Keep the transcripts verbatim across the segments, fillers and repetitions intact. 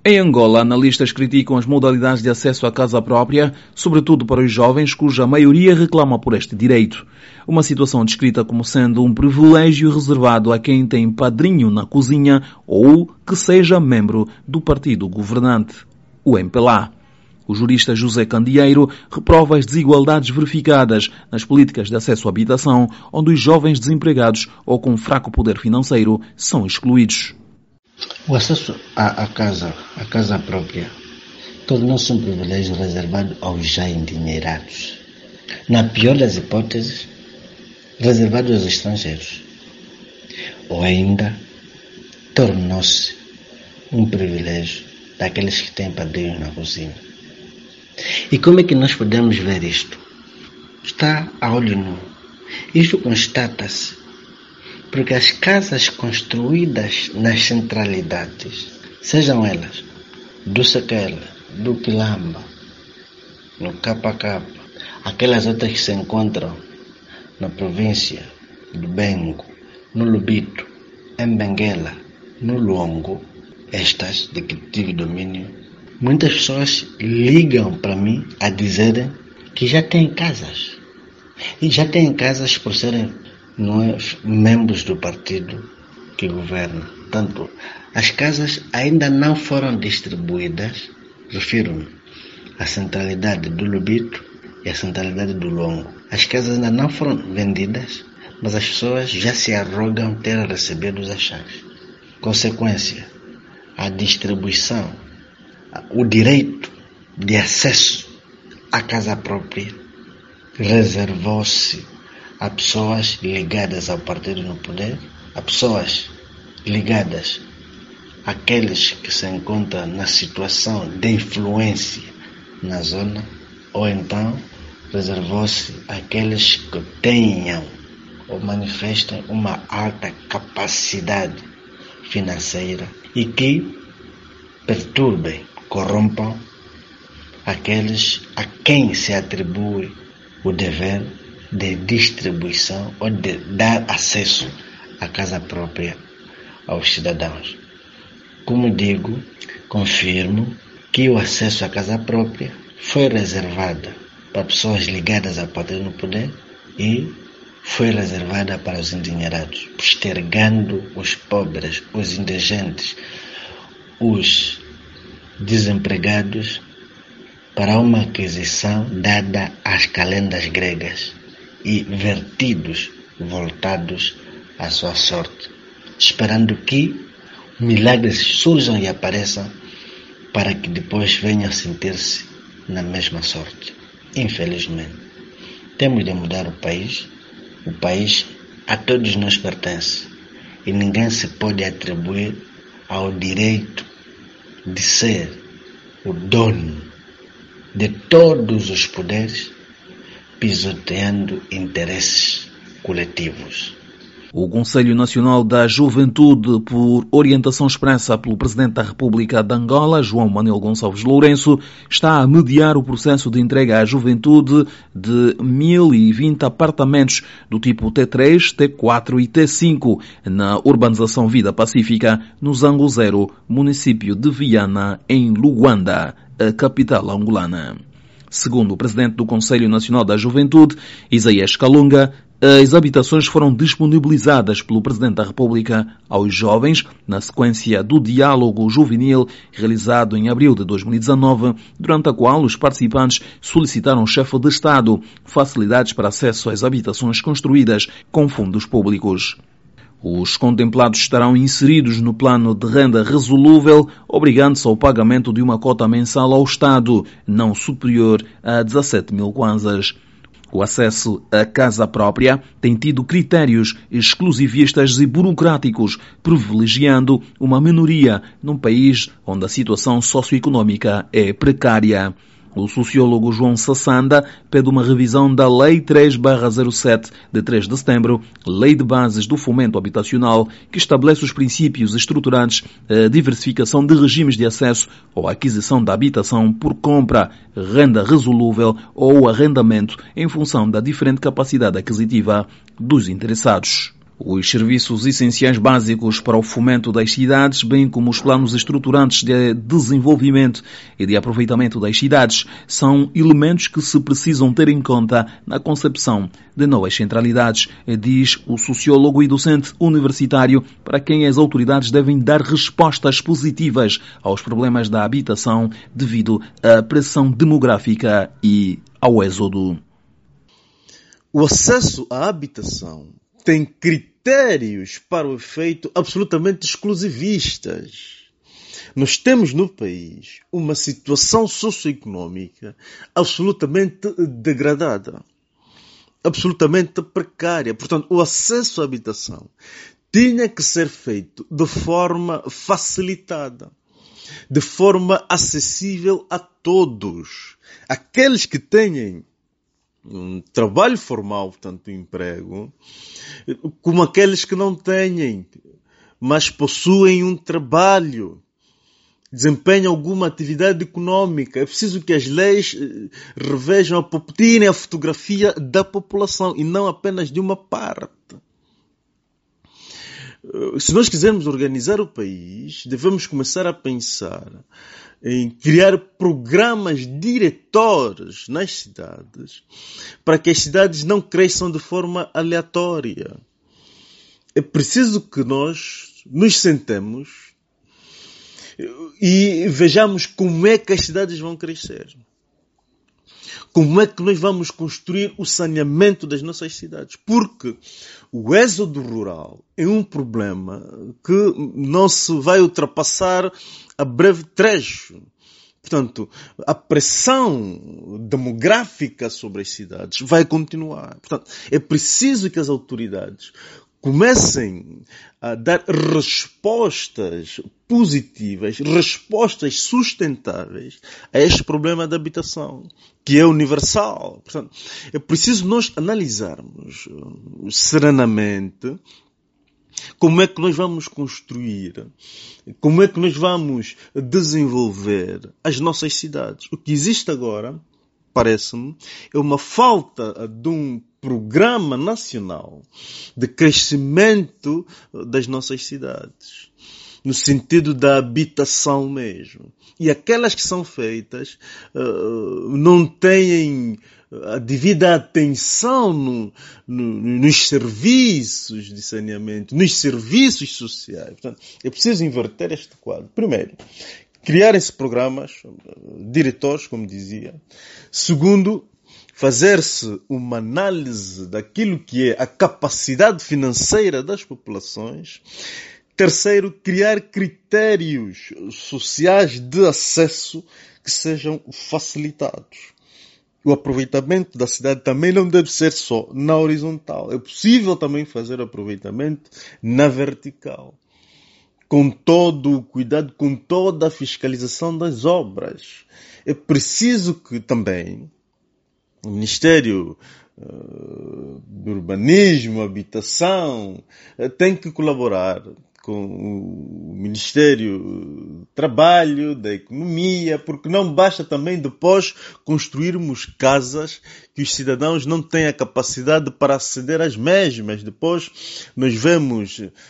Em Angola, analistas criticam as modalidades de acesso à casa própria, sobretudo para os jovens, cuja maioria reclama por este direito. Uma situação descrita como sendo um privilégio reservado a quem tem padrinho na cozinha ou que seja membro do partido governante, o M P L A. O jurista José Candeeiro reprova as desigualdades verificadas nas políticas de acesso à habitação, onde os jovens desempregados ou com fraco poder financeiro são excluídos. O acesso à, à casa, à casa própria, tornou-se um privilégio reservado aos já endinheirados. Na pior das hipóteses, reservado aos estrangeiros. Ou ainda, tornou-se um privilégio daqueles que têm padrinhos na cozinha. E como é que nós podemos ver isto? Está a olho nu. Isto constata-se porque as casas construídas nas centralidades, sejam elas do Sequela, do Quilamba, no Capa Capa, aquelas outras que se encontram na província do Bengo, no Lubito, em Benguela, no Luongo, estas de que tive domínio, muitas pessoas ligam para mim a dizerem que já têm casas. E já têm casas por serem nós, membros do partido que governa. Tanto, as casas ainda não foram distribuídas, refiro-me à centralidade do Lubito e à centralidade do Longo. As casas ainda não foram vendidas, mas as pessoas já se arrogam ter recebido as chaves. Consequência, a distribuição, o direito de acesso à casa própria reservou-se a pessoas ligadas ao partido no poder, a pessoas ligadas àqueles que se encontram na situação de influência na zona, ou então reservou-se àqueles que tenham ou manifestem uma alta capacidade financeira e que perturbem, corrompam aqueles a quem se atribui o dever de distribuição ou de dar acesso à casa própria aos cidadãos. Como digo, confirmo que o acesso à casa própria foi reservado para pessoas ligadas ao partido no poder e foi reservada para os endinheirados, postergando os pobres, os indigentes, os desempregados para uma aquisição dada às calendas gregas e vertidos voltados à sua sorte, esperando que milagres surjam e apareçam para que depois venham a sentir-se na mesma sorte. Infelizmente, temos de mudar o país. O país a todos nós pertence e ninguém se pode atribuir ao direito de ser o dono de todos os poderes, pisoteando interesses coletivos. O Conselho Nacional da Juventude, por orientação expressa pelo Presidente da República de Angola, João Manuel Gonçalves Lourenço, está a mediar o processo de entrega à juventude de mil e vinte apartamentos do tipo T três, T quatro e T cinco na urbanização Vida Pacífica, no Zango Zero, município de Viana, em Luanda, a capital angolana. Segundo o Presidente do Conselho Nacional da Juventude, Isaías Kalunga, as habitações foram disponibilizadas pelo Presidente da República aos jovens na sequência do diálogo juvenil realizado em abril de dois mil e dezanove, durante a qual os participantes solicitaram ao chefe de Estado facilidades para acesso às habitações construídas com fundos públicos. Os contemplados estarão inseridos no plano de renda resolúvel, obrigando-se ao pagamento de uma cota mensal ao Estado, não superior a dezassete mil kwanzas. O acesso à casa própria tem tido critérios exclusivistas e burocráticos, privilegiando uma minoria num país onde a situação socioeconómica é precária. O sociólogo João Sassanda pede uma revisão da Lei três barra zero sete, de três de setembro, Lei de Bases do Fomento Habitacional, que estabelece os princípios estruturantes a diversificação de regimes de acesso ou aquisição da habitação por compra, renda resolúvel ou arrendamento em função da diferente capacidade aquisitiva dos interessados. Os serviços essenciais básicos para o fomento das cidades, bem como os planos estruturantes de desenvolvimento e de aproveitamento das cidades, são elementos que se precisam ter em conta na concepção de novas centralidades, diz o sociólogo e docente universitário, para quem as autoridades devem dar respostas positivas aos problemas da habitação devido à pressão demográfica e ao êxodo. O acesso à habitação tem critérios para o efeito absolutamente exclusivistas. Nós temos no país uma situação socioeconómica absolutamente degradada, absolutamente precária. Portanto, o acesso à habitação tinha que ser feito de forma facilitada, de forma acessível a todos. Aqueles que têm um trabalho formal, portanto, um emprego, como aqueles que não têm, mas possuem um trabalho, desempenham alguma atividade económica. É preciso que as leis revejam, tirem a fotografia da população e não apenas de uma parte. Se nós quisermos organizar o país, devemos começar a pensar em criar programas diretores nas cidades para que as cidades não cresçam de forma aleatória. É preciso que nós nos sentemos e vejamos como é que as cidades vão crescer. Como é que nós vamos construir o saneamento das nossas cidades? Porque o êxodo rural é um problema que não se vai ultrapassar a breve trecho. Portanto, a pressão demográfica sobre as cidades vai continuar. Portanto, é preciso que as autoridades comecem a dar respostas positivas, respostas sustentáveis a este problema da habitação, que é universal. Portanto, é preciso nós analisarmos serenamente como é que nós vamos construir, como é que nós vamos desenvolver as nossas cidades. O que existe agora, parece-me, é uma falta de um programa nacional de crescimento das nossas cidades, no sentido da habitação mesmo. E aquelas que são feitas uh, não têm a devida atenção no, no, nos serviços de saneamento, nos serviços sociais. Portanto, é preciso inverter este quadro. Primeiro, criarem-se programas, diretores, como dizia. Segundo, fazer-se uma análise daquilo que é a capacidade financeira das populações. Terceiro, criar critérios sociais de acesso que sejam facilitados. O aproveitamento da cidade também não deve ser só na horizontal. É possível também fazer aproveitamento na vertical, com todo o cuidado, com toda a fiscalização das obras. É preciso que também o Ministério uh, do Urbanismo, Habitação, uh, tem que colaborar com o Ministério do Trabalho, da Economia, porque não basta também depois construirmos casas que os cidadãos não têm a capacidade para aceder às mesmas. Depois nós vemos uh,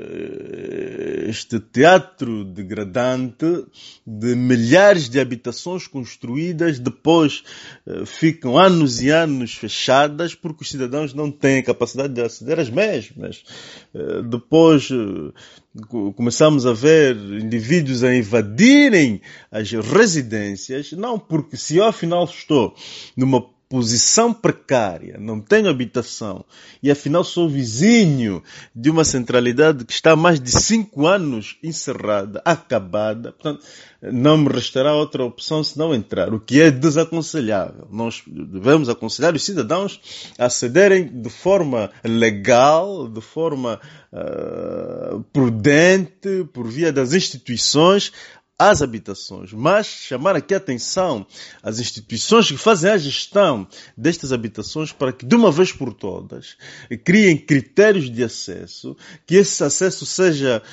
este teatro degradante de milhares de habitações construídas, depois uh, ficam anos e anos fechadas porque os cidadãos não têm a capacidade de aceder às mesmas. Uh, depois uh, começamos a ver indivíduos a invadirem as residências, não porque se eu afinal estou numa posição precária, não tenho habitação e afinal sou vizinho de uma centralidade que está há mais de cinco anos encerrada, acabada, portanto não me restará outra opção senão entrar, o que é desaconselhável. Nós devemos aconselhar os cidadãos a acederem de forma legal, de forma uh, prudente, por via das instituições, às habitações, mas chamar aqui a atenção às instituições que fazem a gestão destas habitações para que, de uma vez por todas, criem critérios de acesso, que esse acesso seja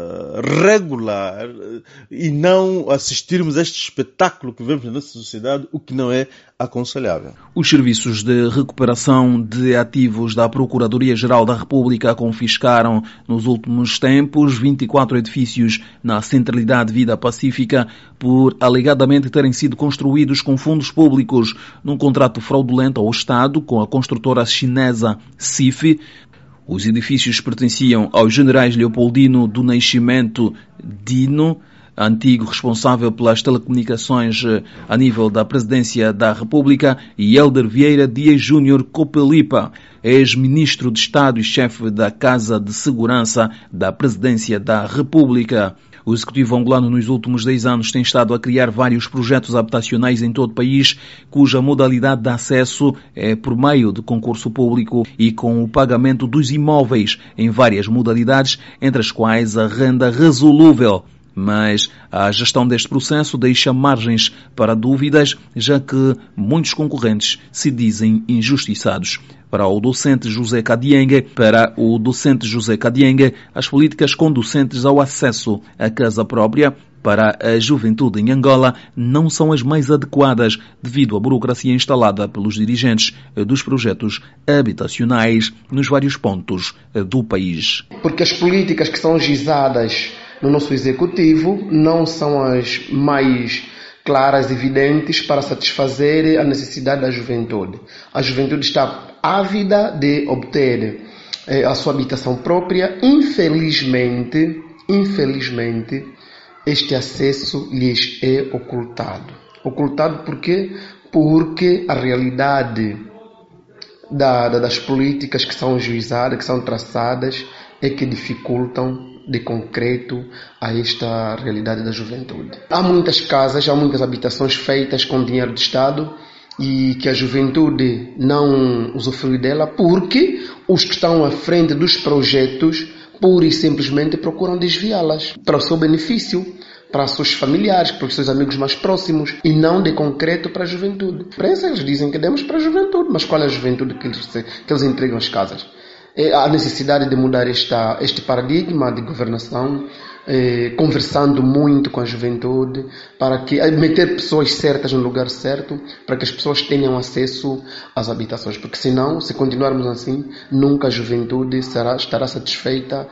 uh, regular uh, e não assistirmos a este espetáculo que vemos na nossa sociedade, o que não é aconselhável. Os serviços de recuperação de ativos da Procuradoria-Geral da República confiscaram nos últimos tempos vinte e quatro edifícios na centralidade Vida Pacífica por alegadamente terem sido construídos com fundos públicos num contrato fraudulento ao Estado com a construtora chinesa C I F. Os edifícios pertenciam aos generais Leopoldino do Nascimento Dino, antigo responsável pelas telecomunicações a nível da Presidência da República, e Helder Vieira Dias Júnior Copelipa, ex-ministro de Estado e chefe da Casa de Segurança da Presidência da República. O executivo angolano nos últimos dez anos tem estado a criar vários projetos habitacionais em todo o país, cuja modalidade de acesso é por meio de concurso público e com o pagamento dos imóveis em várias modalidades, entre as quais a renda resolúvel. Mas a gestão deste processo deixa margens para dúvidas, já que muitos concorrentes se dizem injustiçados. Para o docente José Kadienge, para o docente José Kadienge, as políticas conducentes ao acesso à casa própria para a juventude em Angola não são as mais adequadas devido à burocracia instalada pelos dirigentes dos projetos habitacionais nos vários pontos do país. Porque as políticas que são gizadas no nosso executivo não são as mais claras, evidentes para satisfazer a necessidade da juventude. A juventude está ávida de obter eh, a sua habitação própria. Infelizmente, infelizmente, este acesso lhes é ocultado. Ocultado por quê? Porque a realidade da, da, das políticas que são juizadas, que são traçadas, é que dificultam de concreto a esta realidade da juventude. Há muitas casas, há muitas habitações feitas com dinheiro de Estado e que a juventude não usufrui dela porque os que estão à frente dos projetos pura e simplesmente procuram desviá-las para o seu benefício, para os seus familiares, para os seus amigos mais próximos e não de concreto para a juventude. Para isso eles dizem que demos para a juventude, mas qual é a juventude que eles, que eles entregam às casas? A necessidade de mudar esta, este paradigma de governação, eh, conversando muito com a juventude, para que meter pessoas certas no lugar certo, para que as pessoas tenham acesso às habitações. Porque senão, se continuarmos assim, nunca a juventude será, estará satisfeita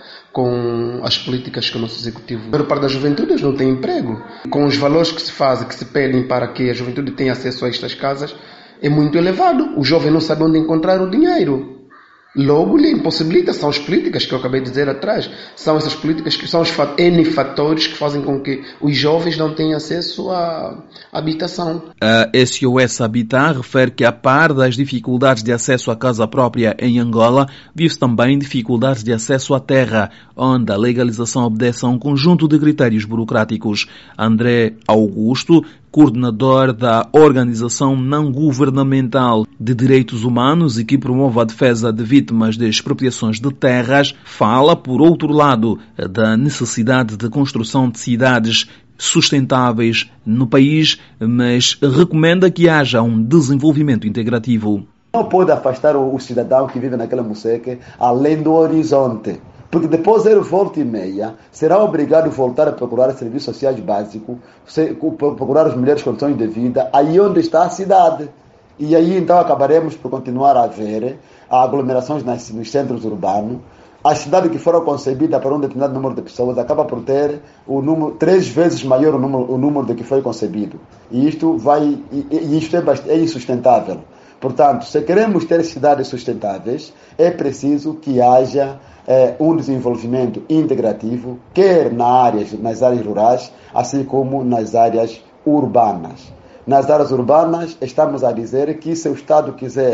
com as políticas que o nosso executivo... A maior parte da juventude não tem emprego. Com os valores que se fazem, que se pedem para que a juventude tenha acesso a estas casas, é muito elevado. O jovem não sabe onde encontrar o dinheiro. Logo lhe impossibilita, são as políticas que eu acabei de dizer atrás, são essas políticas que são os N fatores que fazem com que os jovens não tenham acesso à habitação. A S O S Habitat refere que, a par das dificuldades de acesso à casa própria em Angola, vive-se também dificuldades de acesso à terra, onde a legalização obedece a um conjunto de critérios burocráticos. André Augusto, coordenador da Organização Não Governamental de Direitos Humanos e que promove a defesa de vítimas de expropriações de terras, fala, por outro lado, da necessidade de construção de cidades sustentáveis no país, mas recomenda que haja um desenvolvimento integrativo. Não pode afastar o cidadão que vive naquela museca além do horizonte. Porque depois de volta e meia, será obrigado a voltar a procurar serviços sociais básicos, procurar as melhores condições de vida, aí onde está a cidade. E aí então acabaremos por continuar a ver aglomerações nos centros urbanos. A cidade que for concebida para um determinado número de pessoas acaba por ter o número, três vezes maior o número, o número de que foi concebido. E isto, vai, e, e isto é, bastante, é insustentável. Portanto, se queremos ter cidades sustentáveis, é preciso que haja é, um desenvolvimento integrativo, quer na áreas, nas áreas rurais, assim como nas áreas urbanas. Nas áreas urbanas, estamos a dizer que se o Estado quiser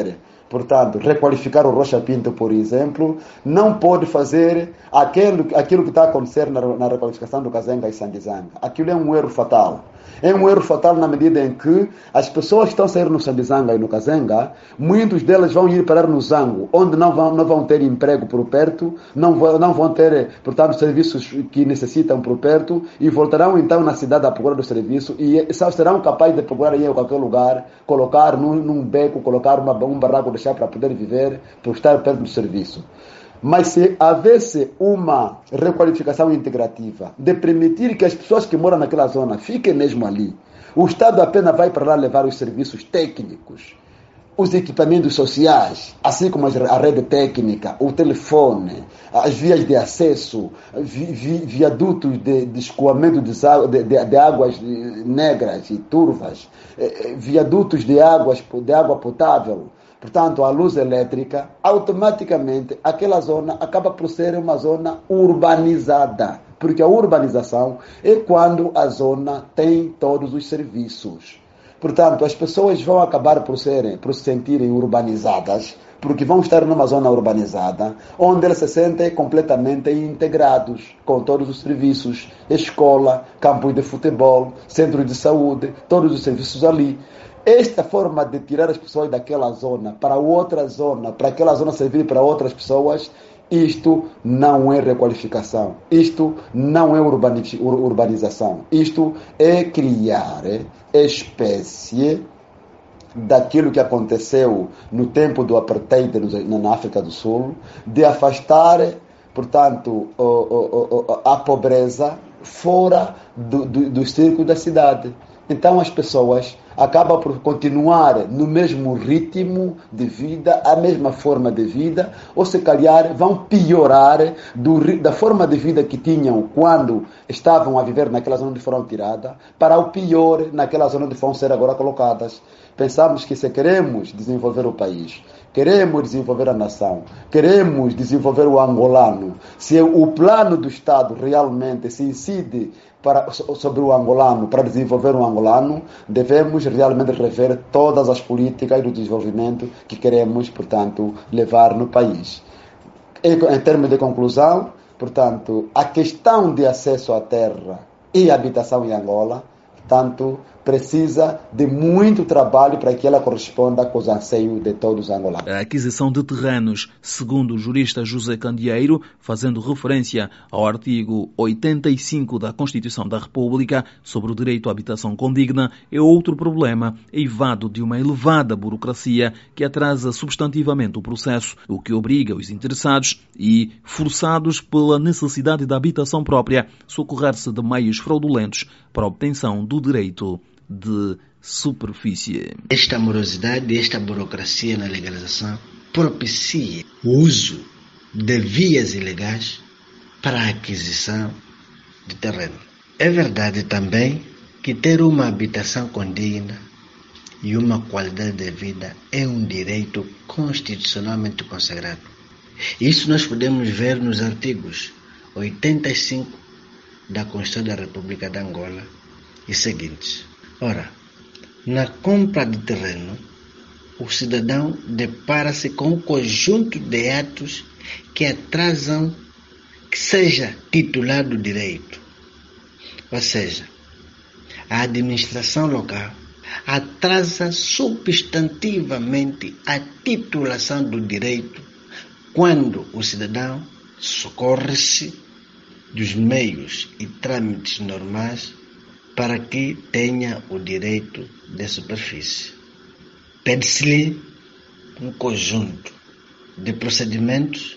portanto, requalificar o Rocha Pinto, por exemplo, não pode fazer aquilo, aquilo que está a acontecer na, na requalificação do Kazenga e Sandizanga. Aquilo é um erro fatal. É um erro fatal na medida em que as pessoas que estão a sair no Sandizanga e no Kazenga, muitos delas vão ir parar no Zango, onde não vão, não vão ter emprego por perto, não vão, não vão ter, portanto, serviços que necessitam por perto, e voltarão então na cidade à procura do serviço e só serão capazes de procurar em qualquer lugar, colocar num, num beco, colocar uma, um barraco de chá para poder viver, por estar perto do serviço. Mas se houvesse uma requalificação integrativa, de permitir que as pessoas que moram naquela zona fiquem mesmo ali, o Estado apenas vai para lá levar os serviços técnicos, os equipamentos sociais, assim como a rede técnica, o telefone, as vias de acesso, vi, vi, viadutos de, de escoamento de, de, de águas negras e turvas, viadutos de, águas, de água potável, portanto, a luz elétrica, automaticamente aquela zona acaba por ser uma zona urbanizada. Porque a urbanização é quando a zona tem todos os serviços. Portanto, as pessoas vão acabar por, serem, por se sentirem urbanizadas, porque vão estar numa zona urbanizada, onde eles se sentem completamente integrados com todos os serviços, escola, campos de futebol, centro de saúde, todos os serviços ali. Esta forma de tirar as pessoas daquela zona para outra zona, para aquela zona servir para outras pessoas, isto não é requalificação, isto não é urbanização, isto é criar espécie daquilo que aconteceu no tempo do apartheid na África do Sul, de afastar, portanto, a pobreza fora do, do, do círculo da cidade. Então as pessoas acabam por continuar no mesmo ritmo de vida, a mesma forma de vida, ou se calhar vão piorar do, da forma de vida que tinham quando estavam a viver naquela zona onde foram tiradas, para o pior naquela zona onde vão ser agora colocadas. Pensamos que se queremos desenvolver o país, queremos desenvolver a nação, queremos desenvolver o angolano, se o plano do Estado realmente se incide para, sobre o angolano, para desenvolver o angolano, devemos realmente rever todas as políticas do desenvolvimento que queremos, portanto, levar no país. Em, em termos de conclusão, portanto, a questão de acesso à terra e habitação em Angola, portanto, precisa de muito trabalho para que ela corresponda com os anseios de todos os angolanos. A aquisição de terrenos, segundo o jurista José Candeeiro, fazendo referência ao artigo oitenta e cinco da Constituição da República sobre o direito à habitação condigna, é outro problema eivado de uma elevada burocracia que atrasa substantivamente o processo, o que obriga os interessados e, forçados pela necessidade da habitação própria, socorrer-se de meios fraudulentos para a obtenção do direito de superfície. Esta morosidade e esta burocracia na legalização propicia o uso de vias ilegais para a aquisição de terreno. É verdade também que ter uma habitação condigna e uma qualidade de vida é um direito constitucionalmente consagrado. Isso nós podemos ver nos artigos oitenta e cinco da Constituição da República de Angola e seguintes. Ora, na compra de terreno, o cidadão depara-se com um conjunto de atos que atrasam que seja titular do direito. Ou seja, a administração local atrasa substantivamente a titulação do direito quando o cidadão socorre-se dos meios e trâmites normais para que tenha o direito de superfície. Pede-se-lhe um conjunto de procedimentos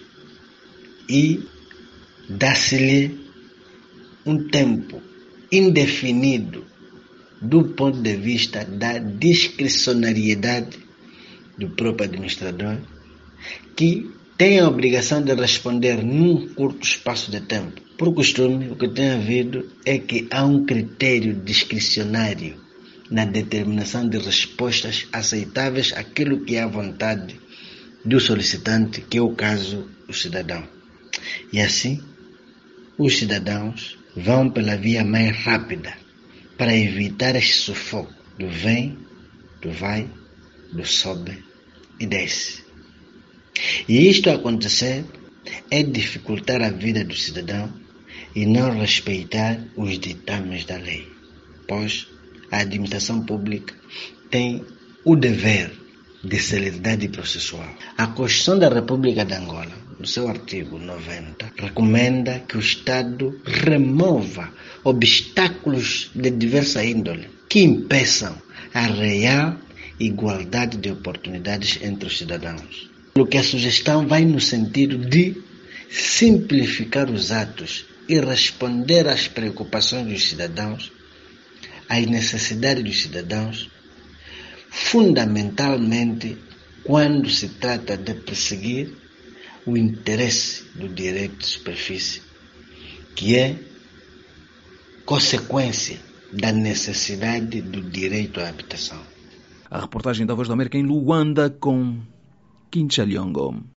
e dá-se-lhe um tempo indefinido do ponto de vista da discricionariedade do próprio administrador, que tem a obrigação de responder num curto espaço de tempo. Por costume, o que tem havido é que há um critério discricionário na determinação de respostas aceitáveis àquilo que é a vontade do solicitante, que é o caso do cidadão. E assim, os cidadãos vão pela via mais rápida para evitar este sufoco do vem, do vai, do sobe e desce. E isto acontecer é dificultar a vida do cidadão e não respeitar os ditames da lei, pois a administração pública tem o dever de celeridade processual. A Constituição da República de Angola, no seu artigo noventa, recomenda que o Estado remova obstáculos de diversa índole que impeçam a real igualdade de oportunidades entre os cidadãos. Pelo que a sugestão vai no sentido de simplificar os atos e responder às preocupações dos cidadãos, às necessidades dos cidadãos, fundamentalmente quando se trata de perseguir o interesse do direito de superfície, que é consequência da necessidade do direito à habitação. A reportagem da Voz da América em Luanda com Quincha Liongo.